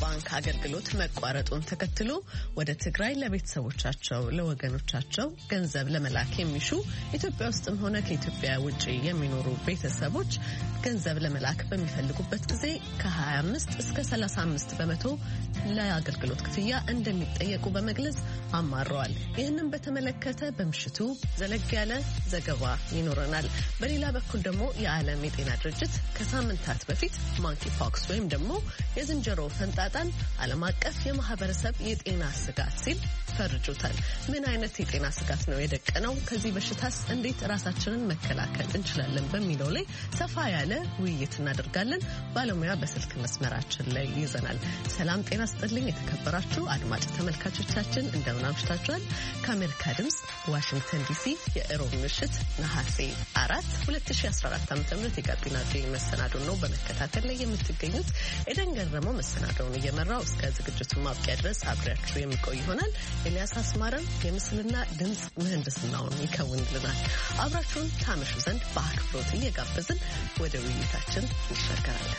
ባንክ አገልግሎት መቋረጡን ተከትሎ ወደ ትግራይ ለቤተሰቦቻቸው ለወገኖቻቸው ገንዘብ ለመላክ የሚሹ ኢትዮጵያ ውስጥም ሆነ ከኢትዮጵያ ውጪ የሚኖሩ ቤተሰቦች ገንዘብ ለመላክ በሚፈልጉበት ጊዜ ከ25 እስከ 35 በመቶ ለአገልግሎት ክፍያ እንደሚጠየቁ በመግለጽ አማረዋል። ይህንን በተመለከተ በምሽቱ ዘለግ ያለ ዘገባ ይኖረናል። በሌላ በኩል ደግሞ የዓለም የጤና ድርጅት ከሳምንታት በፊት ማንኪ ፖክስ ወይም ደግሞ የዝንጀሮ ፈንጣጣን ዓለም አቀፍ የማህበረሰብ የጤና ስጋት ሲል ፈርጆታል። ምን አይነት የጤና ስጋት ነው የደቀነው? ከዚህ በሽታስ እንዴት ራሳችንን መከላከል እንችላለን? በሚለው ላይ ሰፋ ያለ ውይይት እናደርጋለን። ባለሙያ በስልክ መስመራችን ላይ ይዘናል። ሰላም ጤና ስጥልኝ የተከበራችሁ አድማጭ ተመልካቾቻችን እንደምን አምሽታችኋል? ከአሜሪካ ድምጽ ዋሽንግተን ዲሲ የእሮብ ምሽት ነሐሴ 4 2014 ዓ.ም የጋቢና ጤና መሰናዶ ነው በመከታተል ላይ የምትገኙት። ኤደን ገረመው መሰናዶውን እየመራው እስከ ዝግጅቱ ማብቂያ ድረስ አብሬያችሁ የሚቆይ ይሆናል። ኤልያስ አስማረም የምስልና ድምጽ ምህንድስናውን ይከውንልናል። አብራችሁን ታመሹ ዘንድ በአክብሮት እየጋበዝን ወደ ውይይታችን እንሻገራለን።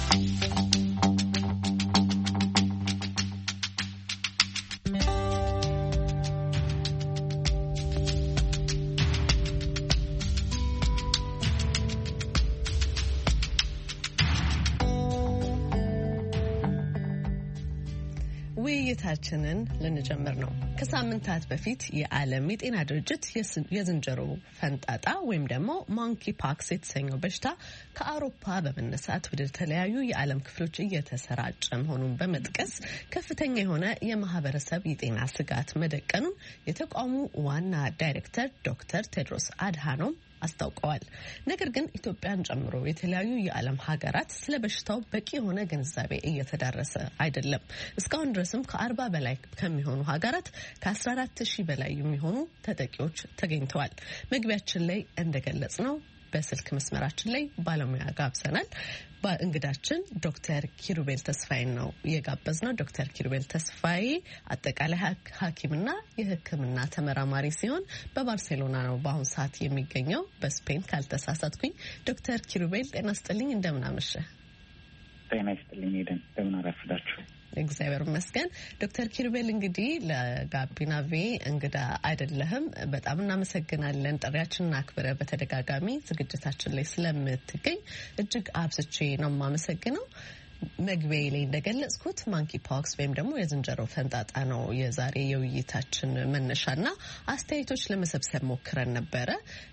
ውይይታችንን ልንጀምር ነው። ከሳምንታት በፊት የዓለም የጤና ድርጅት የዝንጀሮ ፈንጣጣ ወይም ደግሞ ማንኪ ፖክስ የተሰኘው በሽታ ከአውሮፓ በመነሳት ወደ ተለያዩ የዓለም ክፍሎች እየተሰራጨ መሆኑን በመጥቀስ ከፍተኛ የሆነ የማህበረሰብ የጤና ስጋት መደቀኑን የተቋሙ ዋና ዳይሬክተር ዶክተር ቴድሮስ አድሃኖም አስታውቀዋል። ነገር ግን ኢትዮጵያን ጨምሮ የተለያዩ የዓለም ሀገራት ስለ በሽታው በቂ የሆነ ግንዛቤ እየተዳረሰ አይደለም። እስካሁን ድረስም ከ40 በላይ ከሚሆኑ ሀገራት ከ14,000 በላይ የሚሆኑ ተጠቂዎች ተገኝተዋል። መግቢያችን ላይ እንደገለጽ ነው በስልክ መስመራችን ላይ ባለሙያ ጋብዘናል። እንግዳችን ዶክተር ኪሩቤል ተስፋዬ ነው የጋበዝነው። ዶክተር ኪሩቤል ተስፋዬ አጠቃላይ ሐኪምና የሕክምና ተመራማሪ ሲሆን በባርሴሎና ነው በአሁኑ ሰዓት የሚገኘው በስፔን ካልተሳሳትኩኝ። ዶክተር ኪሩቤል ጤና ይስጥልኝ፣ እንደምን አመሸ? ጤና ይስጥልኝ ሄደን፣ እንደምን አረፈዳችሁ? እግዚአብሔር ይመስገን። ዶክተር ኪሩቤል እንግዲህ ለጋቢና ቪ እንግዳ አይደለህም። በጣም እናመሰግናለን። ጥሪያችንን አክብረህ በተደጋጋሚ ዝግጅታችን ላይ ስለምትገኝ እጅግ አብዝቼ ነው የማመሰግነው። መግቢያ ላይ እንደገለጽኩት ማንኪ ፖክስ ወይም ደግሞ የዝንጀሮ ፈንጣጣ ነው የዛሬ የውይይታችን መነሻና አስተያየቶች ለመሰብሰብ ሞክረን ነበረ።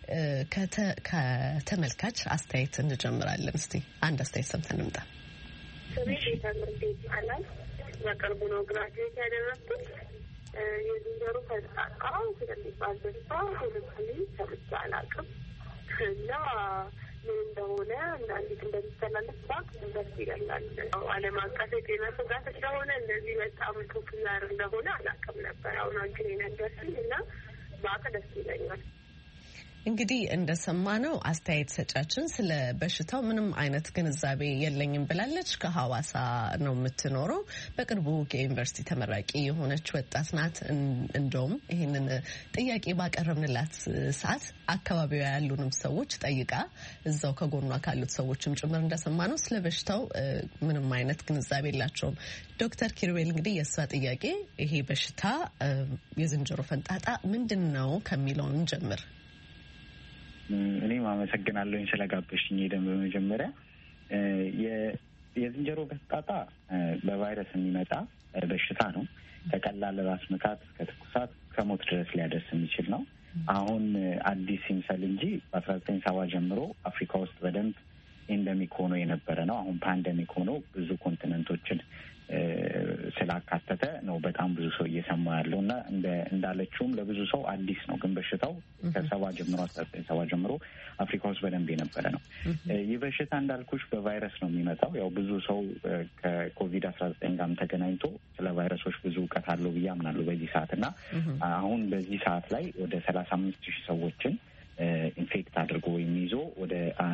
ከተመልካች አስተያየት እንጀምራለን። እስቲ አንድ አስተያየት ሰምተን እንምጣ። ትምህርት ይባላል። በቅርቡ ነው ግራጁዌት ያደረኩት። የዝንጀሮ ፈንጣጣ ስለሚባል በሽታ ሁለቱም ሰምቼ አላውቅም እና ምን እንደሆነ እና እንዴት እንደሚተላለፍ ባክ ደስ ይለኛል። ዓለም አቀፍ የጤና ስጋት ስለሆነ እንደዚህ በጣም ፖፑላር እንደሆነ አላውቅም ነበር። አሁን አንቺ ነገርሽኝ እና ባክ ደስ ይለኛል። እንግዲህ እንደሰማነው አስተያየት ሰጫችን ስለ በሽታው ምንም አይነት ግንዛቤ የለኝም ብላለች። ከሐዋሳ ነው የምትኖረው። በቅርቡ ከዩኒቨርሲቲ ተመራቂ የሆነች ወጣት ናት። እንደውም ይህንን ጥያቄ ባቀረብንላት ሰዓት አካባቢው ያሉንም ሰዎች ጠይቃ እዛው ከጎኗ ካሉት ሰዎችም ጭምር እንደሰማነው ስለ በሽታው ምንም አይነት ግንዛቤ የላቸውም። ዶክተር ኪሩቤል እንግዲህ የእሷ ጥያቄ ይሄ በሽታ የዝንጀሮ ፈንጣጣ ምንድን ነው ከሚለውን ጀምር። እኔም አመሰግናለሁኝ ስለጋበዝሽኝ ሄደን። በመጀመሪያ የዝንጀሮ ፈንጣጣ በቫይረስ የሚመጣ በሽታ ነው። ከቀላል ራስ ምታት ከትኩሳት ከሞት ድረስ ሊያደርስ የሚችል ነው። አሁን አዲስ ይምሰል እንጂ በ1970 ጀምሮ አፍሪካ ውስጥ በደንብ ኤንደሚክ ሆኖ የነበረ ነው። አሁን ፓንደሚክ ሆኖ ብዙ ኮንቲነንቶችን ስላካተተ ነው በጣም ብዙ ሰው እየሰማ ያለው እና እንዳለችውም ለብዙ ሰው አዲስ ነው። ግን በሽታው ከ1970 ጀምሮ አፍሪካ ውስጥ በደንብ የነበረ ነው። ይህ በሽታ እንዳልኩሽ በቫይረስ ነው የሚመጣው። ያው ብዙ ሰው ከኮቪድ-19 ጋርም ተገናኝቶ ስለ ቫይረሶች ብዙ እውቀት አለው ብዬ አምናለሁ በዚህ ሰዓት እና አሁን በዚህ ሰዓት ላይ ወደ 35,000 ሰዎችን ኢንፌክት አድርጎ ወይም ይዞ ወደ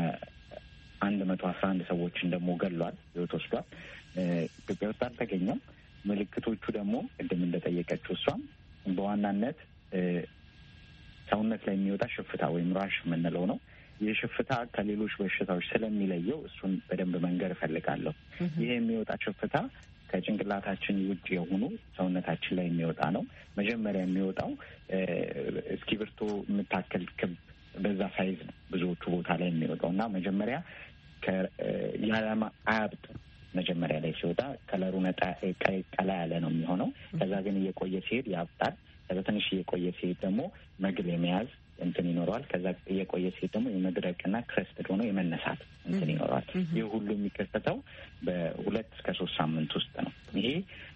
111 ሰዎችን ደግሞ ገሏል፣ ህይወት ወስዷል። ኢትዮጵያ ውስጥ አልተገኘም። ምልክቶቹ ደግሞ ቅድም እንደጠየቀችው እሷም በዋናነት ሰውነት ላይ የሚወጣ ሽፍታ ወይም ራሽ የምንለው ነው። ይህ ሽፍታ ከሌሎች በሽታዎች ስለሚለየው እሱን በደንብ መንገር እፈልጋለሁ። ይህ የሚወጣ ሽፍታ ከጭንቅላታችን ውጭ የሆኑ ሰውነታችን ላይ የሚወጣ ነው። መጀመሪያ የሚወጣው እስክሪብቶ የምታክል ክብ በዛ ሳይዝ ነው ብዙዎቹ ቦታ ላይ የሚወጣው እና መጀመሪያ አያብጥም። መጀመሪያ ላይ ሲወጣ ከለሩ ቀላ ያለ ነው የሚሆነው። ከዛ ግን እየቆየ ሲሄድ ያብጣል። ከዛ ትንሽ እየቆየ ሲሄድ ደግሞ መግል የመያዝ እንትን ይኖረዋል። ከዛ እየቆየ ሲሄድ ደግሞ የመድረቅና ክረስትድ ሆኖ የመነሳት እንትን ይኖረዋል። ይህ ሁሉ የሚከሰተው በ2 እስከ 3 ሳምንት ውስጥ ነው። ይሄ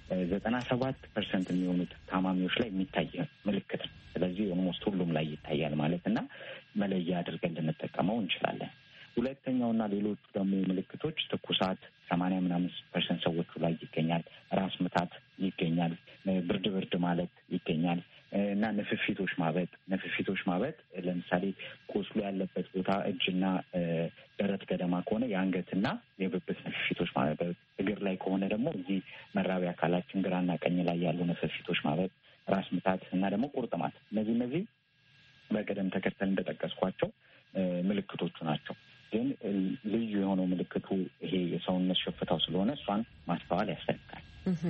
97% የሚሆኑት ታማሚዎች ላይ የሚታይ ምልክት ነው። ስለዚህ ኦልሞስት ሁሉም ላይ ይታያል ማለት እና መለያ አድርገን ልንጠቀመው እንችላለን። ሁለተኛውና ሌሎቹ ደግሞ ምልክቶች ትኩሳት 80% ሰዎቹ ላይ ይገኛል። ራስ ምታት ይገኛል። ብርድ ማለት ይገኛል እና ንፍፊቶች ማበጥ ለምሳሌ ቁስሉ ያለበት ቦታ እጅና ደረት ገደማ ከሆነ የአንገትና የብብት ንፍፊቶች ማበጥ፣ እግር ላይ ከሆነ ደግሞ እዚህ መራቢያ አካላችን ግራና ቀኝ ላይ ያሉ ንፍፊቶች ማበጥ፣ ራስ ምታት እና ደግሞ ቁርጥማት እነዚህ በቅደም ተከተል እንደጠቀስኳቸው ምልክቶቹ ናቸው። ግን ልዩ የሆነው ምልክቱ ይሄ የሰውነት ሽፍታው ስለሆነ እሷን ማስተዋል ያስፈልጋል።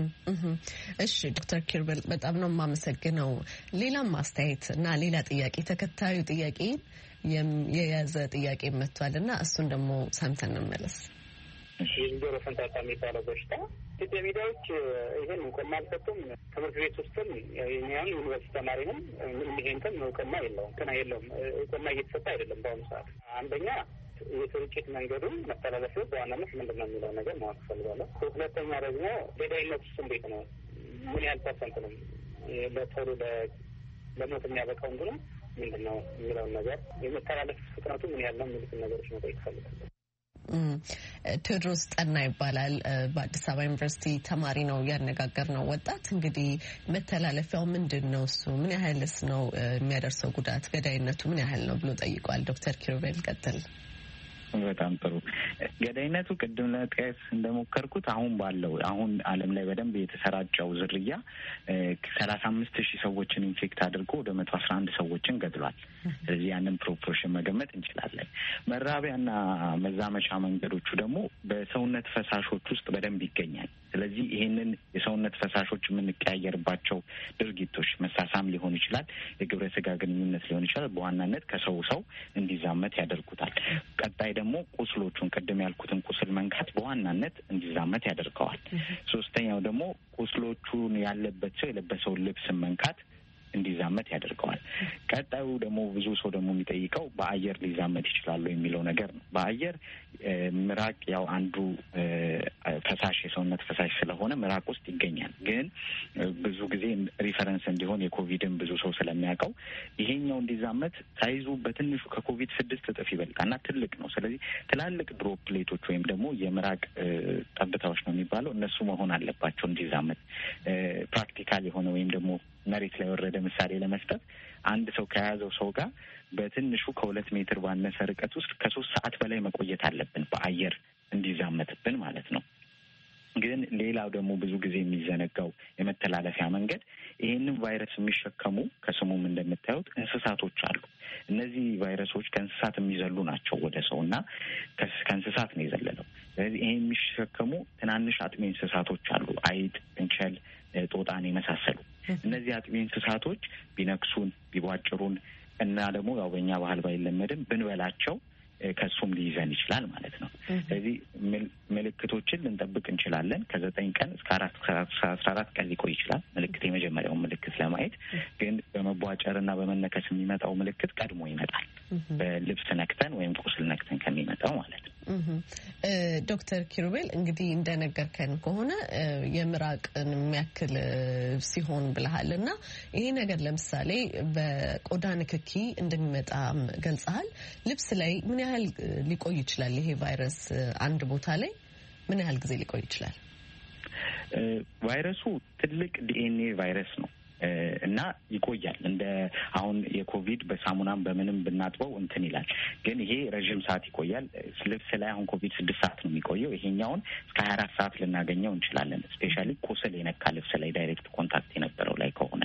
እሺ ዶክተር ኪሩቤል በጣም ነው የማመሰግነው። ሌላም አስተያየት እና ሌላ ጥያቄ ተከታዩ ጥያቄ የያዘ ጥያቄ መጥቷል እና እሱን ደግሞ ሰምተን እንመለስ። የዝንጀሮ ፈንጣጣ የሚባለው በሽታ ኢትዮጵያ ሚዲያዎች ይህን እውቅና አልሰጡም። ትምህርት ቤት ውስጥም የኛውን ዩኒቨርሲቲ ተማሪ ነው ይሄንተን እውቅና የለውም እውቅና እየተሰጠ አይደለም በአሁኑ ሰዓት። አንደኛ የስርጭት መንገዱ መተላለፊያው በዋናነት ምንድን ነው የሚለው ነገር ማወቅ ፈልጋለሁ። ሁለተኛ ደግሞ ገዳይነት ውስጥ እንዴት ነው? ምን ያህል ፐርሰንት ነው ለቶሎ ለሞት የሚያበቃው እንትኑ ምንድን ነው የሚለውን ነገር የመተላለፍ ፍጥነቱ ምን ያህል ነው የሚሉትን ነገሮች መጠየቅ እፈልጋለሁ። ቴዎድሮስ ጠና ይባላል። በአዲስ አበባ ዩኒቨርሲቲ ተማሪ ነው ያነጋገርነው ወጣት። እንግዲህ መተላለፊያው ምንድን ነው? እሱ ምን ያህልስ ነው የሚያደርሰው ጉዳት? ገዳይነቱ ምን ያህል ነው ብሎ ጠይቋል። ዶክተር ኪሩቤል ቀጥል። በጣም ጥሩ። ገዳይነቱ ቅድም ለመጥቀስ እንደሞከርኩት አሁን ዓለም ላይ በደንብ የተሰራጨው ዝርያ 35,000 ሰዎችን ኢንፌክት አድርጎ ወደ 111 ሰዎችን ገድሏል። ስለዚህ ያንን ፕሮፖርሽን መገመት እንችላለን። መራቢያና መዛመቻ መንገዶቹ ደግሞ በሰውነት ፈሳሾች ውስጥ በደንብ ይገኛል። ስለዚህ ይሄንን የሰውነት ፈሳሾች የምንቀያየርባቸው ድርጊቶች መሳሳም ሊሆን ይችላል፣ የግብረ ስጋ ግንኙነት ሊሆን ይችላል። በዋናነት ከሰው ሰው እንዲዛመት ያደርጉታል። ቀጣይ ደግሞ ቁስሎቹን ቅድም ያልኩትን ቁስል መንካት በዋናነት እንዲዛመት ያደርገዋል። ሶስተኛው ደግሞ ቁስሎቹን ያለበት ሰው የለበሰውን ልብስ መንካት እንዲዛመት ያደርገዋል። ቀጣዩ ደግሞ ብዙ ሰው ደግሞ የሚጠይቀው በአየር ሊዛመት ይችላሉ የሚለው ነገር ነው። በአየር ምራቅ ያው አንዱ ፈሳሽ የሰውነት ፈሳሽ ስለሆነ ምራቅ ውስጥ ይገኛል። ግን ብዙ ጊዜ ሪፈረንስ እንዲሆን የኮቪድን ብዙ ሰው ስለሚያውቀው ይሄኛው እንዲዛመት ሳይዙ በትንሹ ከኮቪድ 6 እጥፍ ይበልጣልና ትልቅ ነው። ስለዚህ ትላልቅ ድሮፕሌቶች ወይም ደግሞ የምራቅ ጠብታዎች ነው የሚባለው እነሱ መሆን አለባቸው እንዲዛመት። ፕራክቲካል የሆነ ወይም ደግሞ መሬት ላይ ወረደ ምሳሌ ለመስጠት አንድ ሰው ከያዘው ሰው ጋር በትንሹ ከ2 ሜትር ባነሰ ርቀት ውስጥ ከ3 ሰዓት በላይ መቆየት አለብን በአየር እንዲዛመትብን ማለት ነው። ግን ሌላው ደግሞ ብዙ ጊዜ የሚዘነጋው የመተላለፊያ መንገድ ይህንን ቫይረስ የሚሸከሙ ከስሙም እንደምታዩት እንስሳቶች አሉ። እነዚህ ቫይረሶች ከእንስሳት የሚዘሉ ናቸው ወደ ሰው እና ከእንስሳት ነው የዘለለው። ስለዚህ ይሄን የሚሸከሙ ትናንሽ አጥቢ እንስሳቶች አሉ፣ አይጥ፣ እንቸል፣ ጦጣን የመሳሰሉ እነዚህ አጥቢ እንስሳቶች ቢነክሱን ቢቧጭሩን እና ደግሞ ያው በእኛ ባህል ባይለመድም ብንበላቸው ከሱም ሊይዘን ይችላል ማለት ነው። ስለዚህ ምልክቶችን ልንጠብቅ እንችላለን። ከ9 ቀን እስከ 14 ቀን ሊቆይ ይችላል ምልክት የመጀመሪያውን ምልክት ለማየት። ግን በመቧጨርና በመነከስ የሚመጣው ምልክት ቀድሞ ይመጣል፣ በልብስ ነክተን ወይም ቁስል ነክተን ከሚመጣው ማለት ነው። ዶክተር ኪሩቤል እንግዲህ እንደነገርከን ከሆነ የምራቅን የሚያክል ሲሆን ብለሃል እና ይሄ ነገር ለምሳሌ በቆዳ ንክኪ እንደሚመጣ ገልጸሃል። ልብስ ላይ ምን ያህል ሊቆይ ይችላል? ይሄ ቫይረስ አንድ ቦታ ላይ ምን ያህል ጊዜ ሊቆይ ይችላል? ቫይረሱ ትልቅ ዲኤንኤ ቫይረስ ነው እና ይቆያል። እንደ አሁን የኮቪድ በሳሙናም በምንም ብናጥበው እንትን ይላል። ግን ይሄ ረዥም ሰዓት ይቆያል። ልብስ ላይ አሁን ኮቪድ 6 ሰዓት ነው የሚቆየው። ይሄኛውን እስከ 24 ሰዓት ልናገኘው እንችላለን። ስፔሻሊ ቁስል የነካ ልብስ ላይ ዳይሬክት ኮንታክት የነበረው ላይ ከሆነ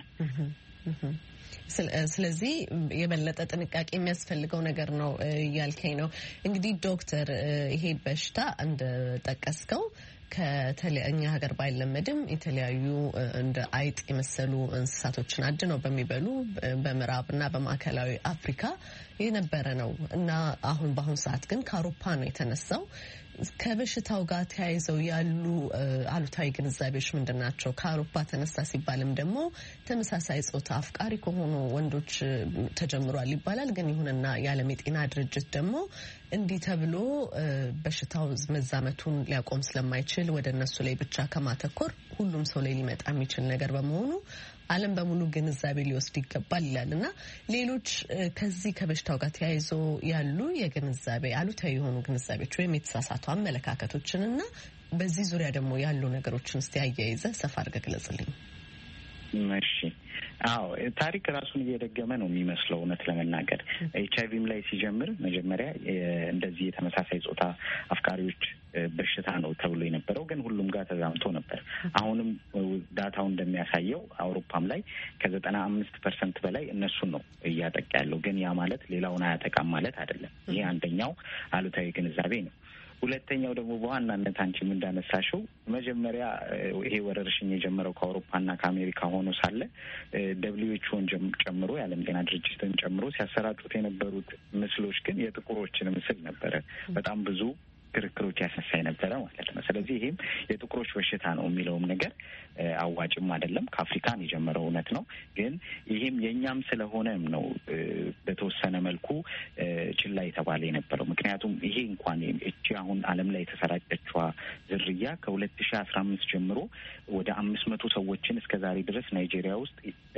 ስለዚህ የበለጠ ጥንቃቄ የሚያስፈልገው ነገር ነው እያልከኝ ነው። እንግዲህ ዶክተር ይሄ በሽታ እንደጠቀስከው ከተለያኛ ሀገር ባይለመድም የተለያዩ እንደ አይጥ የመሰሉ እንስሳቶችን አድነው በሚበሉ በምዕራብና በማዕከላዊ አፍሪካ የነበረ ነው እና በአሁን ሰዓት ግን ከአውሮፓ ነው የተነሳው። ከበሽታው ጋር ተያይዘው ያሉ አሉታዊ ግንዛቤዎች ምንድን ናቸው? ከአውሮፓ ተነሳ ሲባልም ደግሞ ተመሳሳይ ጾታ አፍቃሪ ከሆኑ ወንዶች ተጀምሯል ይባላል። ግን ይሁንና የዓለም የጤና ድርጅት ደግሞ እንዲህ ተብሎ በሽታው መዛመቱን ሊያቆም ስለማይችል ወደ እነሱ ላይ ብቻ ከማተኮር ሁሉም ሰው ላይ ሊመጣ የሚችል ነገር በመሆኑ ዓለም በሙሉ ግንዛቤ ሊወስድ ይገባል ይላል እና ሌሎች ከዚህ ከበሽታው ጋር ተያይዞ ያሉ የግንዛቤ አሉታዊ የሆኑ ግንዛቤዎች ወይም የተሳሳቱ አመለካከቶችን እና በዚህ ዙሪያ ደግሞ ያሉ ነገሮችን እስቲ አያይዘህ ሰፋ አድርገህ ግለጽልኝ። እሺ። አዎ ታሪክ ራሱን እየደገመ ነው የሚመስለው። እውነት ለመናገር HIV ላይ ሲጀምር መጀመሪያ እንደዚህ የተመሳሳይ ጾታ አፍቃሪዎች በሽታ ነው ተብሎ የነበረው ግን ሁሉም ጋር ተዛምቶ ነበር። አሁንም ዳታው እንደሚያሳየው አውሮፓም ላይ ከ95% በላይ እነሱን ነው እያጠቃ ያለው። ግን ያ ማለት ሌላውን አያጠቃም ማለት አይደለም። ይሄ አንደኛው አሉታዊ ግንዛቤ ነው። ሁለተኛው ደግሞ በዋናነት አንቺም እንዳነሳሽው መጀመሪያ ይሄ ወረርሽኝ የጀመረው ከአውሮፓና ከአሜሪካ ሆኖ ሳለ WHO ጨምሮ የዓለም ጤና ድርጅትን ጨምሮ ሲያሰራጩት የነበሩት ምስሎች ግን የጥቁሮችን ምስል ነበረ። በጣም ብዙ ክርክሮች ያስነሳ የነበረ ማለት ነው። ስለዚህ ይሄም የጥቁሮች በሽታ ነው የሚለውም ነገር አዋጭም አይደለም። ከአፍሪካን የጀመረው እውነት ነው። ግን ይሄም የእኛም ስለሆነም ነው በተወሰነ መልኩ ችላ የተባለ የነበረው። ምክንያቱም ይሄ እንኳን እቺ አሁን ዓለም ላይ የተሰራጨችዋ ዝርያ ከ2015 ጀምሮ ወደ 500 ሰዎችን እስከ ዛሬ ድረስ ናይጄሪያ ውስጥ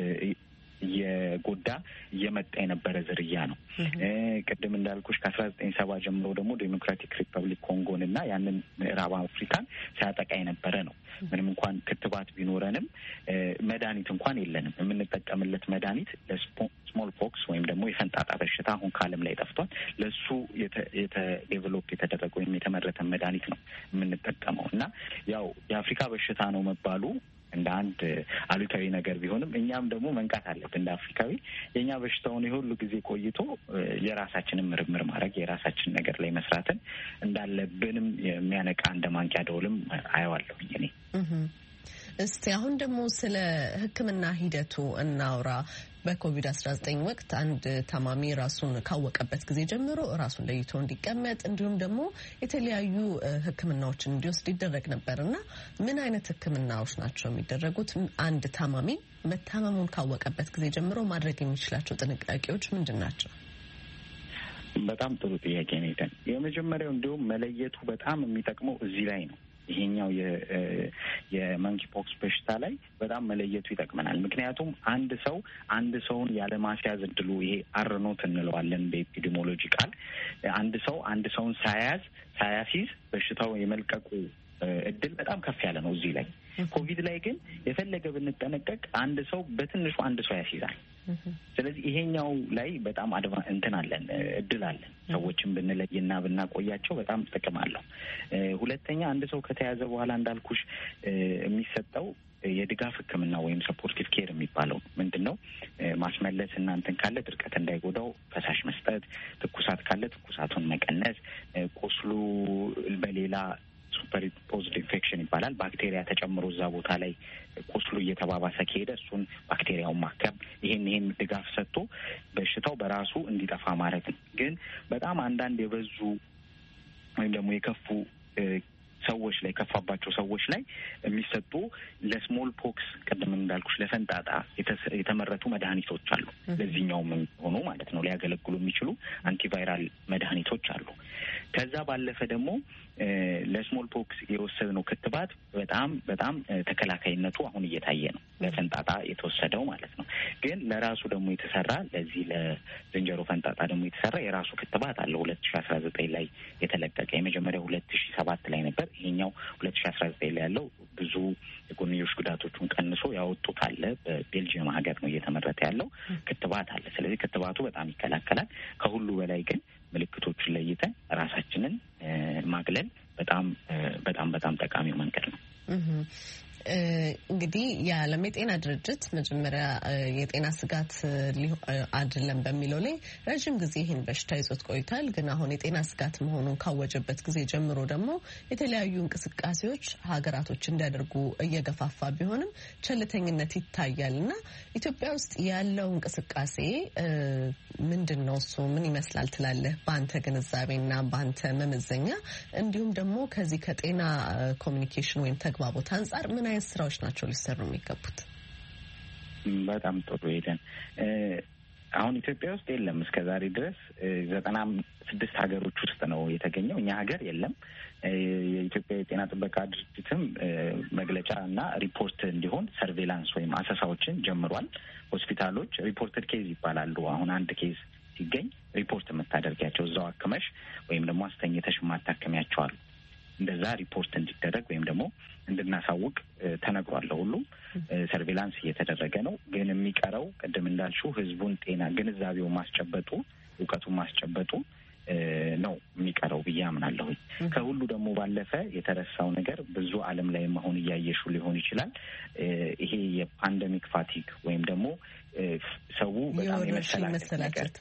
እየጎዳ እየመጣ የነበረ ዝርያ ነው። ቅድም እንዳልኩሽ ከ1970 ጀምሮ ደግሞ ዴሞክራቲክ ሪፐብሊክ ኮንጎን እና ያንን ምዕራብ አፍሪካን ሲያጠቃ የነበረ ነው። ምንም እንኳን ክትባት ቢኖረንም መድኃኒት እንኳን የለንም። የምንጠቀምለት መድኃኒት ለስሞል ፖክስ ወይም ደግሞ የፈንጣጣ በሽታ አሁን ከዓለም ላይ ጠፍቷል። ለሱ ዴቨሎፕ የተደረገ ወይም የተመረተ መድኃኒት ነው የምንጠቀመው እና ያው የአፍሪካ በሽታ ነው መባሉ እንደ አንድ አሉታዊ ነገር ቢሆንም እኛም ደግሞ መንቃት አለብን። እንደ አፍሪካዊ የእኛ በሽታውን የሁሉ ጊዜ ቆይቶ የራሳችንን ምርምር ማድረግ የራሳችን ነገር ላይ መስራትን እንዳለብንም የሚያነቃ እንደ ማንቂያ ደወልም አየዋለሁኝ እኔ። እስቲ አሁን ደግሞ ስለ ሕክምና ሂደቱ እናውራ። በኮቪድ-19 ወቅት አንድ ታማሚ ራሱን ካወቀበት ጊዜ ጀምሮ ራሱን ለይቶ እንዲቀመጥ እንዲሁም ደግሞ የተለያዩ ሕክምናዎችን እንዲወስድ ይደረግ ነበር እና ምን አይነት ሕክምናዎች ናቸው የሚደረጉት? አንድ ታማሚ መታመሙን ካወቀበት ጊዜ ጀምሮ ማድረግ የሚችላቸው ጥንቃቄዎች ምንድን ናቸው? በጣም ጥሩ ጥያቄ ነው። የመጀመሪያው እንዲሁም መለየቱ በጣም የሚጠቅመው እዚህ ላይ ነው። ይሄኛው የመንኪ ፖክስ በሽታ ላይ በጣም መለየቱ ይጠቅመናል። ምክንያቱም አንድ ሰውን ያለማስያዝ እድሉ ይሄ አርኖት እንለዋለን በኤፒዲሞሎጂ ቃል። አንድ ሰውን ሳያሲዝ በሽታው የመልቀቁ እድል በጣም ከፍ ያለ ነው እዚህ ላይ። ኮቪድ ላይ ግን የፈለገ ብንጠነቀቅ አንድ ሰው በትንሹ አንድ ሰው ያስይዛል። ስለዚህ ይሄኛው ላይ በጣም እድል አለን። ሰዎችን ብንለይና ብናቆያቸው በጣም ጥቅም አለው። ሁለተኛ አንድ ሰው ከተያዘ በኋላ እንዳልኩሽ የሚሰጠው የድጋፍ ሕክምና ወይም ሰፖርቲቭ ኬር የሚባለው ምንድን ነው? ማስመለስ እና እንትን ካለ ድርቀት እንዳይጎዳው ፈሳሽ መስጠት፣ ትኩሳት ካለ ትኩሳቱን መቀነስ፣ ቁስሉ በሌላ ሱፐርኢምፖዝድ ኢንፌክሽን ይባላል። ባክቴሪያ ተጨምሮ እዛ ቦታ ላይ ቁስሉ እየተባባሰ ከሄደ እሱን ባክቴሪያውን ማከም፣ ይሄን ድጋፍ ሰጥቶ በሽታው በራሱ እንዲጠፋ ማድረግ ነው። ግን በጣም አንዳንድ የበዙ ወይም ደግሞ የከፉ ሰዎች ላይ ከፋባቸው ሰዎች ላይ የሚሰጡ ለስሞል ፖክስ ቅድም እንዳልኩሽ ለፈንጣጣ የተመረቱ መድኃኒቶች አሉ። ለዚህኛውም ሆኖ ማለት ነው ሊያገለግሉ የሚችሉ አንቲቫይራል መድኃኒቶች አሉ። ከዛ ባለፈ ደግሞ ለስሞል ፖክስ የወሰድነው ክትባት በጣም ተከላካይነቱ አሁን እየታየ ነው። ለፈንጣጣ የተወሰደው ማለት ነው። ግን ለራሱ ደግሞ የተሰራ ለዚህ ለዝንጀሮ ፈንጣጣ ደግሞ የተሰራ የራሱ ክትባት አለ። 2019 ላይ የተለቀቀ የመጀመሪያው 2007 ላይ ነበር። ይሄኛው 2019 ላይ ያለው ብዙ የጎንዮሽ ጉዳቶቹን ቀንሶ ያወጡት አለ። በቤልጅየም ሀገር ነው እየተመረተ ያለው ክትባት አለ። ስለዚህ ክትባቱ በጣም ይከላከላል። ከሁሉ በላይ ግን ምልክቶቹን ለይተን ራሳችንን ማግለል በጣም ጠቃሚው መንገድ ነው። እንግዲህ የዓለም የጤና ድርጅት መጀመሪያ የጤና ስጋት አይደለም በሚለው ላይ ረጅም ጊዜ ይህን በሽታ ይዞት ቆይቷል። ግን አሁን የጤና ስጋት መሆኑን ካወጀበት ጊዜ ጀምሮ ደግሞ የተለያዩ እንቅስቃሴዎች ሀገራቶች እንዲያደርጉ እየገፋፋ ቢሆንም ቸልተኝነት ይታያል እና ኢትዮጵያ ውስጥ ያለው እንቅስቃሴ ምንድን ነው? እሱ ምን ይመስላል ትላለህ? በአንተ ግንዛቤና በአንተ መመዘኛ እንዲሁም ደግሞ ከዚህ ከጤና ኮሚኒኬሽን ወይም ተግባቦት አንጻር ምን አይነት ስራዎች ናቸው ሊሰሩ የሚገቡት? በጣም ጥሩ ሄደን አሁን ኢትዮጵያ ውስጥ የለም እስከ ዛሬ ድረስ 96 ሀገሮች ውስጥ ነው የተገኘው። እኛ ሀገር የለም። የኢትዮጵያ የጤና ጥበቃ ድርጅትም መግለጫ እና ሪፖርት እንዲሆን ሰርቬላንስ ወይም አሰሳዎችን ጀምሯል። ሆስፒታሎች ሪፖርትድ ኬዝ ይባላሉ። አሁን አንድ ኬዝ ሲገኝ ሪፖርት የምታደርጊያቸው እዛው አክመሽ ወይም ደግሞ አስተኝተሽ የማታከሚያቸው አሉ። እንደዛ ሪፖርት እንዲደረግ ወይም ደግሞ እንድናሳውቅ ተነግሯል። ሁሉም ሰርቬላንስ እየተደረገ ነው። ግን የሚቀረው ቅድም እንዳልሽው ህዝቡን ጤና ግንዛቤው ማስጨበጡ፣ እውቀቱን ማስጨበጡ ነው የሚቀረው ብዬ አምናለሁ። ከሁሉ ደግሞ ባለፈ የተረሳው ነገር ብዙ ዓለም ላይ መሆን እያየሹ ሊሆን ይችላል። ይሄ የፓንደሚክ ፋቲግ ወይም ደግሞ ሰው በጣም የመሰላቸት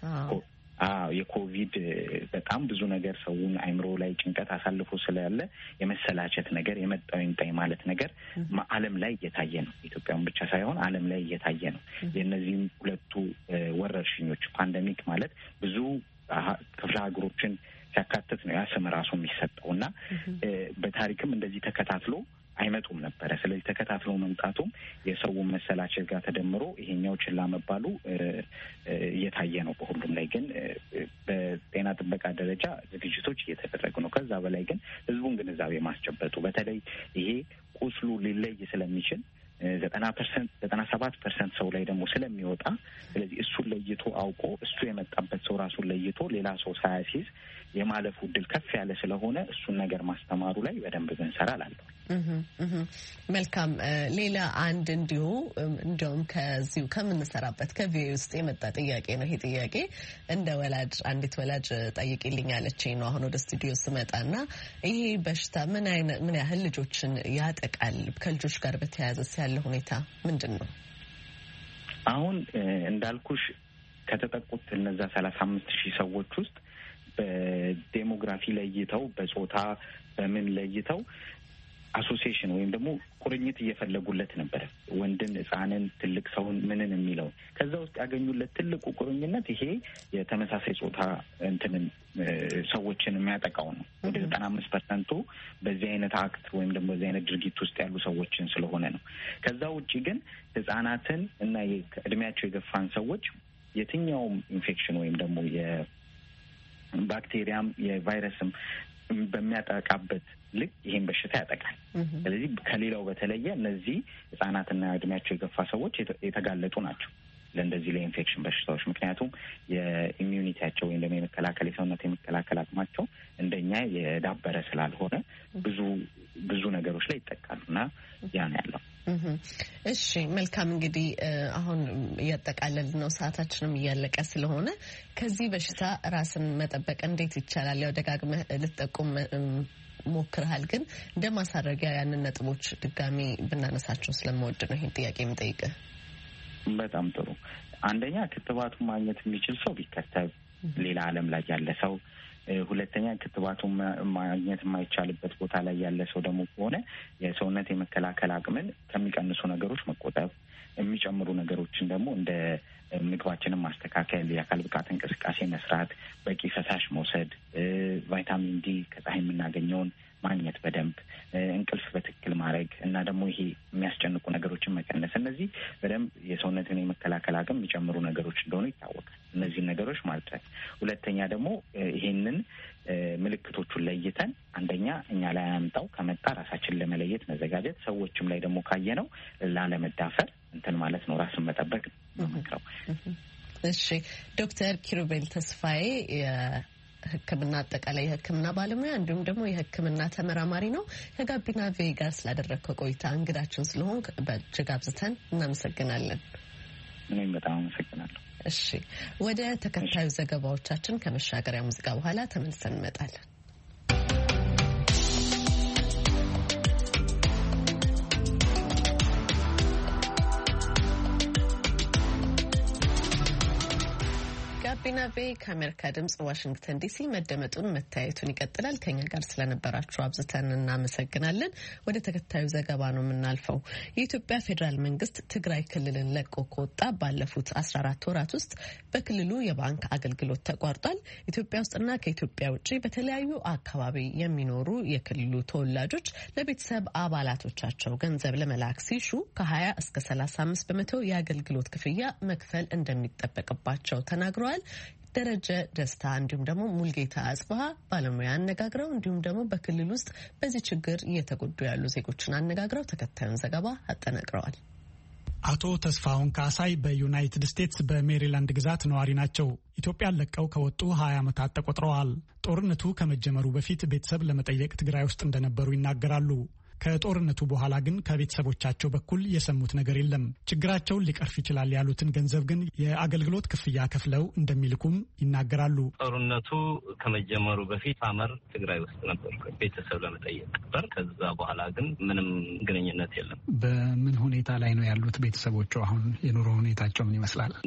የኮቪድ በጣም ብዙ ነገር ሰውን አይምሮ ላይ ጭንቀት አሳልፎ ስላለ የመሰላቸት ነገር የመጣው ይምጣኝ ማለት ነገር ዓለም ላይ እየታየ ነው። ኢትዮጵያም ብቻ ሳይሆን ዓለም ላይ እየታየ ነው። የእነዚህም ሁለቱ ወረርሽኞች ፓንደሚክ ማለት ብዙ ክፍለ ሀገሮችን ሲያካትት ነው ያ ስም ራሱ የሚሰጠው እና በታሪክም እንደዚህ ተከታትሎ አይመጡም ነበረ። ስለዚህ ተከታትሎ መምጣቱም የሰውን መሰላቸት ጋር ተደምሮ ይሄኛው ችላ መባሉ እየታየ ነው በሁሉም ላይ። ግን በጤና ጥበቃ ደረጃ ዝግጅቶች እየተደረጉ ነው። ከዛ በላይ ግን ህዝቡን ግንዛቤ ማስጨበጡ በተለይ ይሄ ቁስሉ ሊለይ ስለሚችል 97% ሰው ላይ ደግሞ ስለሚወጣ ስለዚህ እሱን ለይቶ አውቆ እሱ የመጣበት ሰው ራሱን ለይቶ ሌላ ሰው ሳያሲዝ የማለፉ እድል ከፍ ያለ ስለሆነ እሱን ነገር ማስተማሩ ላይ በደንብ ብንሰራ እላለሁ። መልካም። ሌላ አንድ እንዲሁም ከዚሁ ከምንሰራበት ከቪኦኤ ውስጥ የመጣ ጥያቄ ነው። ይሄ ጥያቄ እንደ ወላጅ አንዲት ወላጅ ጠይቂልኝ አለችኝ ነው አሁን ወደ ስቱዲዮ ስመጣና ይሄ በሽታ ምን ያህል ልጆችን ያጠቃል? ከልጆች ጋር በተያያዘ ያለ ሁኔታ ምንድን ነው? አሁን እንዳልኩሽ ከተጠቁት እነዛ 35,000 ሰዎች ውስጥ በዴሞግራፊ ለይተው በጾታ በምን ለይተው አሶሲዬሽን ወይም ደግሞ ቁርኝት እየፈለጉለት ነበር። ወንድን፣ ሕፃንን፣ ትልቅ ሰውን ምንን የሚለው ከዛ ውስጥ ያገኙለት ትልቁ ቁርኝነት ይሄ የተመሳሳይ ጾታ እንትንን ሰዎችን የሚያጠቃው ነው። ወደ 95% በዚህ አይነት አክት ወይም ደግሞ በዚህ አይነት ድርጊት ውስጥ ያሉ ሰዎችን ስለሆነ ነው። ከዛ ውጪ ግን ሕፃናትን እና እድሜያቸው የገፋን ሰዎች የትኛውም ኢንፌክሽን ወይም ደግሞ የባክቴሪያም የቫይረስም በሚያጠቃበት ልክ ይሄን በሽታ ያጠቃል። ስለዚህ ከሌላው በተለየ እነዚህ ህጻናትና እድሜያቸው የገፋ ሰዎች የተጋለጡ ናቸው ለእንደዚህ ለኢንፌክሽን በሽታዎች። ምክንያቱም የኢሚዩኒቲያቸው ወይም ደግሞ የመከላከል የሰውነት የመከላከል አቅማቸው እንደኛ የዳበረ ስላልሆነ ብዙ ነገሮች ላይ ይጠቃሉና ያ ነው ያለው። እሺ፣ መልካም። እንግዲህ አሁን እያጠቃለል ነው፣ ሰዓታችንም እያለቀ ስለሆነ ከዚህ በሽታ ራስን መጠበቅ እንዴት ይቻላል? ያው ደጋግመህ ልትጠቁም ሞክረሃል፣ ግን እንደ ማሳረጊያ ያንን ነጥቦች ድጋሚ ብናነሳቸው ስለምወድ ነው ይህን ጥያቄ የምጠይቅህ። በጣም ጥሩ። አንደኛ ክትባቱን ማግኘት የሚችል ሰው ቢከተብ፣ ሌላ ዓለም ላይ ያለ ሰው። ሁለተኛ ክትባቱን ማግኘት የማይቻልበት ቦታ ላይ ያለ ሰው ደግሞ ከሆነ የሰውነት የመከላከል አቅምን ከሚቀንሱ ነገሮች መቆጠብ፣ የሚጨምሩ ነገሮችን ደግሞ እንደ ምግባችንን ማስተካከል፣ የአካል ብቃት እንቅስቃሴ መስራት፣ በቂ ፈሳሽ መውሰድ፣ ቫይታሚን ዲ ከፀሐይ የምናገኘውን ማግኘት በደንብ እንቅልፍ በትክክል ማድረግ እና ደግሞ ይሄ የሚያስጨንቁ ነገሮችን መቀነስ፣ እነዚህ በደንብ የሰውነትን የመከላከል አቅም የሚጨምሩ ነገሮች እንደሆኑ ይታወቃል። እነዚህን ነገሮች ማድረግ። ሁለተኛ ደግሞ ይሄንን ምልክቶቹን ለይተን አንደኛ እኛ ላይ አያምጣው፣ ከመጣ ራሳችን ለመለየት መዘጋጀት፣ ሰዎችም ላይ ደግሞ ካየነው ላለመዳፈር እንትን ማለት ነው፣ ራስን መጠበቅ ነው መክረው። እሺ፣ ዶክተር ኪሩቤል ተስፋዬ ሕክምና አጠቃላይ የሕክምና ባለሙያ እንዲሁም ደግሞ የሕክምና ተመራማሪ ነው። ከጋቢና ቪኦኤ ጋር ስላደረግከው ቆይታ እንግዳችን ስለሆን በእጅግ አብዝተን እናመሰግናለን። እኔም በጣም አመሰግናለሁ። እሺ፣ ወደ ተከታዩ ዘገባዎቻችን ከመሻገሪያ ሙዚቃ በኋላ ተመልሰን እንመጣለን። ጋቢና ቤ ከአሜሪካ ድምጽ ዋሽንግተን ዲሲ መደመጡን መታየቱን ይቀጥላል። ከኛ ጋር ስለነበራችሁ አብዝተን እናመሰግናለን። ወደ ተከታዩ ዘገባ ነው የምናልፈው። የኢትዮጵያ ፌዴራል መንግስት ትግራይ ክልልን ለቆ ከወጣ ባለፉት 14 ወራት ውስጥ በክልሉ የባንክ አገልግሎት ተቋርጧል። ኢትዮጵያ ውስጥና ከኢትዮጵያ ውጪ በተለያዩ አካባቢ የሚኖሩ የክልሉ ተወላጆች ለቤተሰብ አባላቶቻቸው ገንዘብ ለመላክ ሲሹ ከ20 እስከ 35 በመቶ የአገልግሎት ክፍያ መክፈል እንደሚጠበቅባቸው ተናግረዋል። ደረጀ ደስታ እንዲሁም ደግሞ ሙልጌታ አጽባሃ ባለሙያ አነጋግረው እንዲሁም ደግሞ በክልል ውስጥ በዚህ ችግር እየተጎዱ ያሉ ዜጎችን አነጋግረው ተከታዩን ዘገባ አጠናቅረዋል። አቶ ተስፋውን ካሳይ በዩናይትድ ስቴትስ በሜሪላንድ ግዛት ነዋሪ ናቸው። ኢትዮጵያን ለቀው ከወጡ 20 ዓመታት ተቆጥረዋል። ጦርነቱ ከመጀመሩ በፊት ቤተሰብ ለመጠየቅ ትግራይ ውስጥ እንደነበሩ ይናገራሉ። ከጦርነቱ በኋላ ግን ከቤተሰቦቻቸው በኩል የሰሙት ነገር የለም። ችግራቸውን ሊቀርፍ ይችላል ያሉትን ገንዘብ ግን የአገልግሎት ክፍያ ከፍለው እንደሚልኩም ይናገራሉ። ጦርነቱ ከመጀመሩ በፊት ሳመር ትግራይ ውስጥ ነበርኩ ቤተሰብ ለመጠየቅ ነበር። ከዛ በኋላ ግን ምንም ግንኙነት የለም። በምን ሁኔታ ላይ ነው ያሉት ቤተሰቦቹ? አሁን የኑሮ ሁኔታቸው ምን ይመስላል?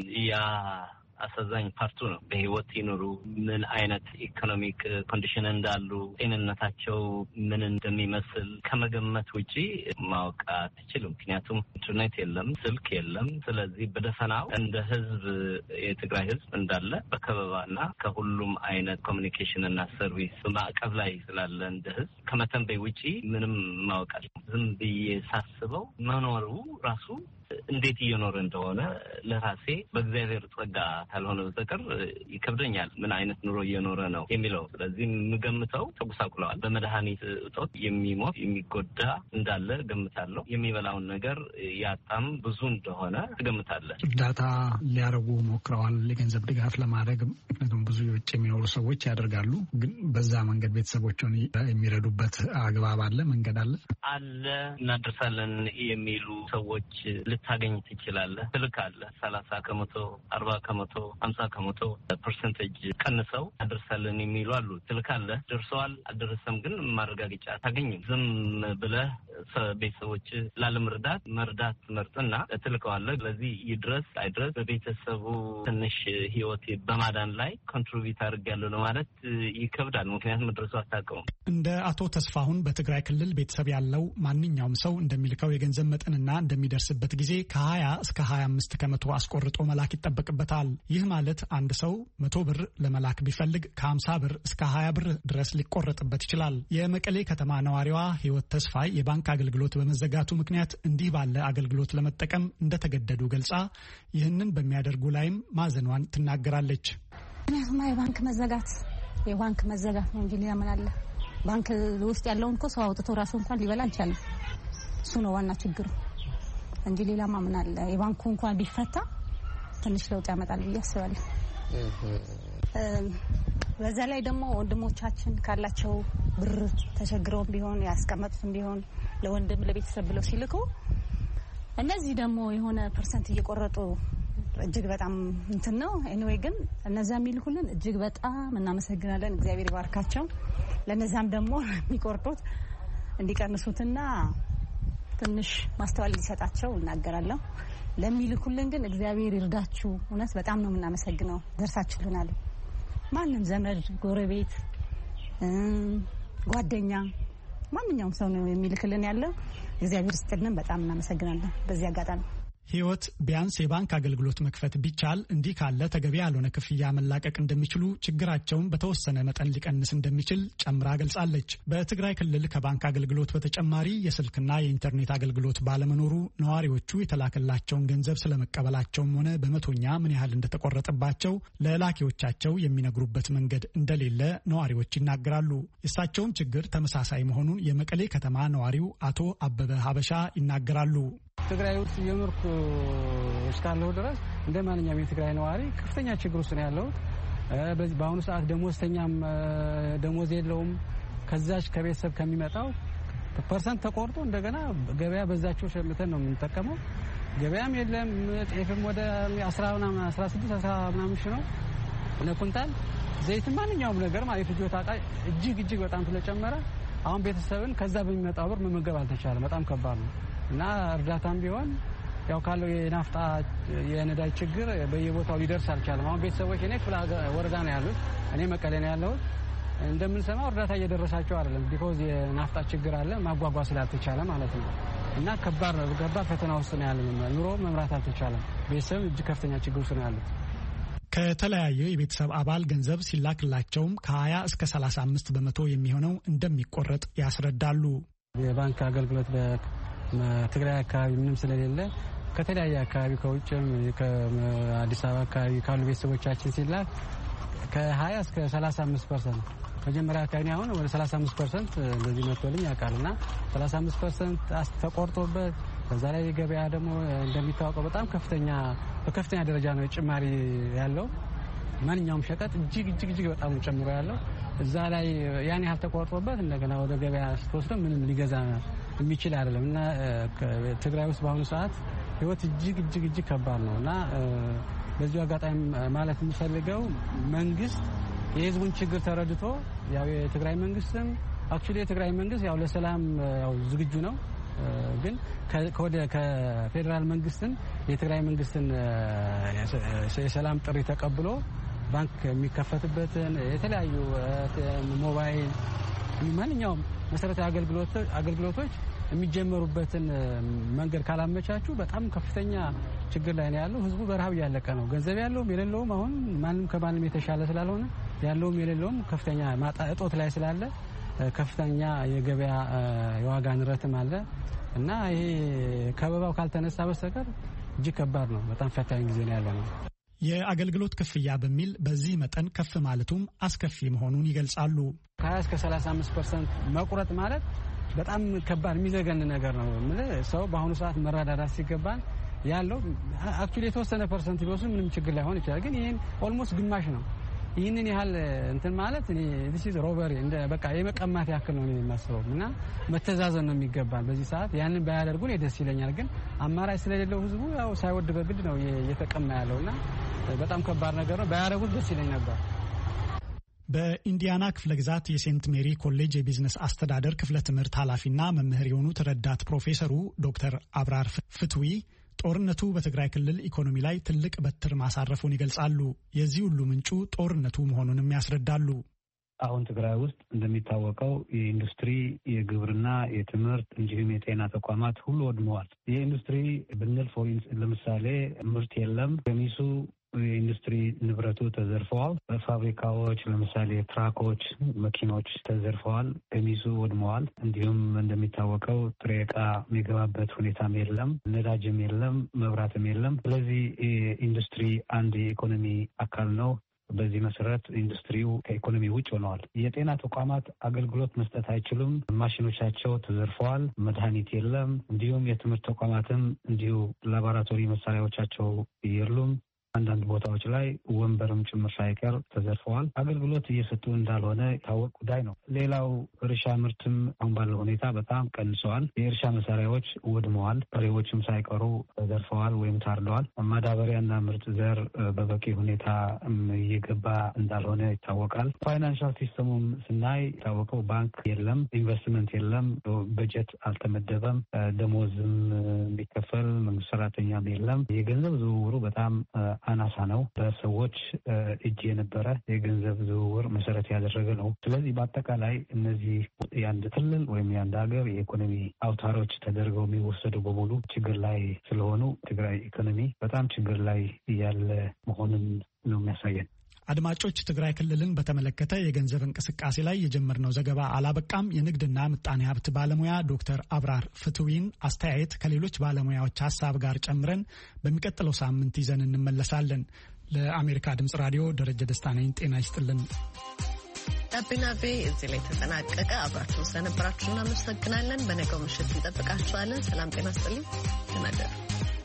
አሳዛኝ ፓርቱ ነው። በህይወት ይኖሩ ምን አይነት ኢኮኖሚክ ኮንዲሽን እንዳሉ ጤንነታቸው ምን እንደሚመስል ከመገመት ውጪ ማወቅ አትችልም። ምክንያቱም ኢንተርኔት የለም፣ ስልክ የለም። ስለዚህ በደፈናው እንደ ህዝብ የትግራይ ህዝብ እንዳለ በከበባና ከሁሉም አይነት ኮሚኒኬሽን እና ሰርቪስ ማዕቀብ ላይ ስላለ እንደ ህዝብ ከመተንበይ ውጪ ምንም ማወቅ ዝም ብዬ ሳስበው መኖሩ ራሱ እንዴት እየኖረ እንደሆነ ለራሴ በእግዚአብሔር ጸጋ ካልሆነ በስተቀር ይከብደኛል። ምን አይነት ኑሮ እየኖረ ነው የሚለው። ስለዚህ የምገምተው ተጉሳቁለዋል። በመድኃኒት እጦት የሚሞት የሚጎዳ እንዳለ ገምታለሁ። የሚበላውን ነገር ያጣም ብዙ እንደሆነ ትገምታለህ። እርዳታ ሊያደርጉ ሞክረዋል፣ የገንዘብ ድጋፍ ለማድረግ። ምክንያቱም ብዙ የውጭ የሚኖሩ ሰዎች ያደርጋሉ። ግን በዛ መንገድ ቤተሰቦችን የሚረዱበት አግባብ አለ፣ መንገድ አለ እናደርሳለን የሚሉ ሰዎች ልታገኝ ትችላለህ። ትልካለህ 30 ከመቶ 40 ከመቶ 50 ከመቶ ፐርሰንቴጅ ቀንሰው አደርሳለን የሚሉ አሉ። ትልካለህ፣ ደርሰዋል አልደረሰም ግን ማረጋገጫ አታገኝም። ዝም ብለህ ቤተሰቦች ላለመርዳት መርዳት መርጥና ትልከዋለህ። ስለዚህ ይድረስ አይድረስ በቤተሰቡ ትንሽ ህይወት በማዳን ላይ ኮንትሪቢዩት አድርጋለሁ ለማለት ይከብዳል። ምክንያቱም መድረሱ አታውቀውም። እንደ አቶ ተስፋሁን በትግራይ ክልል ቤተሰብ ያለው ማንኛውም ሰው እንደሚልከው የገንዘብ መጠንና እንደሚደርስበት ጊዜ ከ20 እስከ 25 ከመቶ አስቆርጦ መላክ ይጠበቅበታል። ይህ ማለት አንድ ሰው 100 ብር ለመላክ ቢፈልግ ከ50 ብር እስከ 20 ብር ድረስ ሊቆረጥበት ይችላል። የመቀሌ ከተማ ነዋሪዋ ህይወት ተስፋይ የባንክ አገልግሎት በመዘጋቱ ምክንያት እንዲህ ባለ አገልግሎት ለመጠቀም እንደተገደዱ ገልጻ ይህንን በሚያደርጉ ላይም ማዘኗን ትናገራለች። የባንክ መዘጋት ነው እንጂ ሌላ ምን አለ? ባንክ ውስጥ ያለውን እኮ ሰው አውጥቶ ራሱ እንኳን ሊበላ አልቻለም። እሱ ነው ዋና ችግሩ እንጂ ሌላማ ምን አለ? የባንኩ እንኳን ቢፈታ ትንሽ ለውጥ ያመጣል ብዬ አስባለሁ። በዛ ላይ ደግሞ ወንድሞቻችን ካላቸው ብር ተቸግረውም ቢሆን ያስቀመጡትም ቢሆን ለወንድም ለቤተሰብ ብለው ሲልኩ እነዚህ ደግሞ የሆነ ፐርሰንት እየቆረጡ እጅግ በጣም እንትን ነው። ኤኒዌይ ግን እነዛ የሚልኩልን እጅግ በጣም እናመሰግናለን። እግዚአብሔር ይባርካቸው። ለነዛም ደግሞ የሚቆርጡት እንዲቀንሱትና ትንሽ ማስተዋል ሊሰጣቸው እናገራለሁ። ለሚልኩልን ግን እግዚአብሔር ይርዳችሁ። እውነት በጣም ነው የምናመሰግነው። ደርሳችሁልናል። ማንም ዘመድ፣ ጎረቤት፣ ጓደኛ ማንኛውም ሰው ነው የሚልክልን ያለው። እግዚአብሔር ይስጥልን። በጣም እናመሰግናለን። በዚህ አጋጣሚ ህይወት ቢያንስ የባንክ አገልግሎት መክፈት ቢቻል እንዲህ ካለ ተገቢ ያልሆነ ክፍያ መላቀቅ እንደሚችሉ፣ ችግራቸውን በተወሰነ መጠን ሊቀንስ እንደሚችል ጨምራ ገልጻለች። በትግራይ ክልል ከባንክ አገልግሎት በተጨማሪ የስልክና የኢንተርኔት አገልግሎት ባለመኖሩ ነዋሪዎቹ የተላከላቸውን ገንዘብ ስለመቀበላቸውም ሆነ በመቶኛ ምን ያህል እንደተቆረጠባቸው ለላኪዎቻቸው የሚነግሩበት መንገድ እንደሌለ ነዋሪዎች ይናገራሉ። የእሳቸውም ችግር ተመሳሳይ መሆኑን የመቀሌ ከተማ ነዋሪው አቶ አበበ ሀበሻ ይናገራሉ። ትግራይ ውስጥ እየኖርኩ እስካለሁ ድረስ እንደ ማንኛውም የትግራይ ነዋሪ ከፍተኛ ችግር ውስጥ ነው ያለው። በአሁኑ ሰዓት ደሞዝተኛም ደሞዝ የለውም። ከዛች ከቤተሰብ ከሚመጣው ፐርሰንት ተቆርጦ እንደገና ገበያ በዛቸው ሸምተን ነው የምንጠቀመው። ገበያም የለም። ጤፍም ወደ 16 ምናምን ሺህ ነው ለኩንታል። ዘይት ማንኛውም ነገር ማለት ፍጆታ ዕቃ እጅግ በጣም ስለጨመረ አሁን ቤተሰብን ከዛ በሚመጣው ብር መመገብ አልተቻለም። በጣም ከባድ ነው እና እርዳታም ቢሆን ያው ካለው የናፍጣ የነዳጅ ችግር በየቦታው ሊደርስ አልቻለም። አሁን ቤተሰቦች እኔ ክፍለ ወረዳ ነው ያሉት፣ እኔ መቀሌ ነው ያለሁት። እንደምንሰማው እርዳታ እየደረሳቸው አይደለም። ቢኮዝ የናፍጣ ችግር አለ፣ ማጓጓዝ ስላልተቻለ ማለት ነው። እና ከባድ ፈተና ውስጥ ነው ያለው። ኑሮ መምራት አልተቻለም። ቤተሰብ እጅግ ከፍተኛ ችግር ውስጥ ነው ያሉት። ከተለያየ የቤተሰብ አባል ገንዘብ ሲላክላቸውም ከ20 እስከ 35 በመቶ የሚሆነው እንደሚቆረጥ ያስረዳሉ። የባንክ አገልግሎት በትግራይ አካባቢ ምንም ስለሌለ ከተለያየ አካባቢ ከውጭም ከአዲስ አበባ አካባቢ ካሉ ቤተሰቦቻችን ሲላክ ከ20 እስከ 35% መጀመሪያ አካባቢ አሁን ወደ 35% እንደዚህ መጥቶልኝ ያውቃልና 35% ተቆርጦበት በዛ ላይ ገበያ ደግሞ እንደሚታወቀው በጣም በከፍተኛ ደረጃ ነው ጭማሪ ያለው። ማንኛውም ሸቀጥ እጅግ በጣም ጨምሮ ያለው እዛ ላይ ያን ያህል ተቆርጦበት እንደገና ወደ ገበያ ስትወስደው ምንም ሊገዛ የሚችል አይደለም እና ትግራይ ውስጥ በአሁኑ ሰዓት ህይወት እጅግ ከባድ ነውና በዚህ አጋጣሚ ማለት የምፈልገው መንግስት የህዝቡን ችግር ተረድቶ ያው የትግራይ መንግስት ያው ለሰላም ያው ዝግጁ ነው። ግን ከፌደራል መንግስትን የትግራይ መንግስትን የሰላም ጥሪ ተቀብሎ ባንክ የሚከፈትበትን የተለያዩ ሞባይል ማንኛውም መሰረታዊ አገልግሎቶች የሚጀመሩበትን መንገድ ካላመቻቹ በጣም ከፍተኛ ችግር ላይ ነው ያለው። ህዝቡ በረሃብ እያለቀ ነው። ገንዘብ ያለውም የሌለውም አሁን ማንም ከማንም የተሻለ ስላልሆነ ያለውም የሌለውም ከፍተኛ እጦት ላይ ስላለ ከፍተኛ የገበያ የዋጋ ንረትም አለ እና ይሄ ከበባው ካልተነሳ በስተቀር እጅግ ከባድ ነው። በጣም ፈታኝ ጊዜ ነው ያለው። የአገልግሎት ክፍያ በሚል በዚህ መጠን ከፍ ማለቱም አስከፊ መሆኑን ይገልጻሉ። ከ20 እስከ 35% መቁረጥ ማለት በጣም ከባድ የሚዘገን ነገር ነው። ሰው በአሁኑ ሰዓት መረዳዳት ሲገባን ያለው አክቹሊ የተወሰነ ፐርሰንት ቢወስድ ምንም ችግር ላይሆን ይችላል። ግን ይሄን ኦልሞስት ግማሽ ነው። ይህንን ያህል እንትን ማለት እኔ this is robbery እንደ በቃ የመቀማት ያክል ነው የማስበው እና መተዛዘን ነው የሚገባል። በዚህ ሰዓት ያንን ባያደርጉ ደስ ይለኛል። ግን አማራጭ ስለሌለው ህዝቡ ያው ሳይወድ በግድ ነው እየተቀማ ያለውና በጣም ከባድ ነገር ነው። ባያደርጉት ደስ ይለኝ ነበር። በኢንዲያና ክፍለ ግዛት የሴንት ሜሪ ኮሌጅ የቢዝነስ አስተዳደር ክፍለ ትምህርት ኃላፊና መምህር የሆኑት ረዳት ፕሮፌሰሩ ዶክተር አብራር ፍትዊ ጦርነቱ በትግራይ ክልል ኢኮኖሚ ላይ ትልቅ በትር ማሳረፉን ይገልጻሉ። የዚህ ሁሉ ምንጩ ጦርነቱ መሆኑንም ያስረዳሉ። አሁን ትግራይ ውስጥ እንደሚታወቀው የኢንዱስትሪ፣ የግብርና፣ የትምህርት እንዲሁም የጤና ተቋማት ሁሉ ወድመዋል። የኢንዱስትሪ ብንል ለምሳሌ ምርት የለም። ገሚሱ የኢንዱስትሪ ንብረቱ ተዘርፈዋል። ፋብሪካዎች ለምሳሌ ትራኮች፣ መኪኖች ተዘርፈዋል፣ ገሚሱ ወድመዋል። እንዲሁም እንደሚታወቀው ጥሬ ዕቃ የሚገባበት ሁኔታም የለም፣ ነዳጅም የለም፣ መብራትም የለም። ስለዚህ ኢንዱስትሪ አንድ የኢኮኖሚ አካል ነው። በዚህ መሰረት ኢንዱስትሪው ከኢኮኖሚ ውጭ ሆነዋል። የጤና ተቋማት አገልግሎት መስጠት አይችሉም። ማሽኖቻቸው ተዘርፈዋል። መድኃኒት የለም። እንዲሁም የትምህርት ተቋማትም እንዲሁ ላቦራቶሪ መሳሪያዎቻቸው የሉም። አንዳንድ ቦታዎች ላይ ወንበርም ጭምር ሳይቀር ተዘርፈዋል። አገልግሎት እየሰጡ እንዳልሆነ የታወቀ ጉዳይ ነው። ሌላው እርሻ ምርትም አሁን ባለው ሁኔታ በጣም ቀንሰዋል። የእርሻ መሳሪያዎች ወድመዋል። በሬዎችም ሳይቀሩ ተዘርፈዋል ወይም ታርደዋል። ማዳበሪያና ምርጥ ዘር በበቂ ሁኔታ እየገባ እንዳልሆነ ይታወቃል። ፋይናንሻል ሲስተሙም ስናይ የታወቀው ባንክ የለም፣ ኢንቨስትመንት የለም፣ በጀት አልተመደበም፣ ደሞዝም የሚከፈል መንግስት ሰራተኛም የለም። የገንዘብ ዝውውሩ በጣም አናሳ ነው። በሰዎች እጅ የነበረ የገንዘብ ዝውውር መሰረት ያደረገ ነው። ስለዚህ በአጠቃላይ እነዚህ የአንድ ክልል ወይም የአንድ ሀገር የኢኮኖሚ አውታሮች ተደርገው የሚወሰዱ በሙሉ ችግር ላይ ስለሆኑ ትግራይ ኢኮኖሚ በጣም ችግር ላይ ያለ መሆኑን ነው የሚያሳየን። አድማጮች፣ ትግራይ ክልልን በተመለከተ የገንዘብ እንቅስቃሴ ላይ የጀመርነው ዘገባ አላበቃም። የንግድና ምጣኔ ሀብት ባለሙያ ዶክተር አብራር ፍትዊን አስተያየት ከሌሎች ባለሙያዎች ሀሳብ ጋር ጨምረን በሚቀጥለው ሳምንት ይዘን እንመለሳለን። ለአሜሪካ ድምጽ ራዲዮ ደረጀ ደስታ ነኝ። ጤና ይስጥልን። ጋቢና ቪ እዚህ ላይ ተጠናቀቀ። አብራችሁን ስለነበራችሁ እናመሰግናለን። በነገው ምሽት እንጠብቃችኋለን። ሰላም ጤና ይስጥልኝ። ተናገሩ